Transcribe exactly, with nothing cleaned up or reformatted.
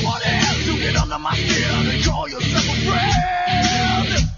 Somebody has to get under my skin and call yourself a friend.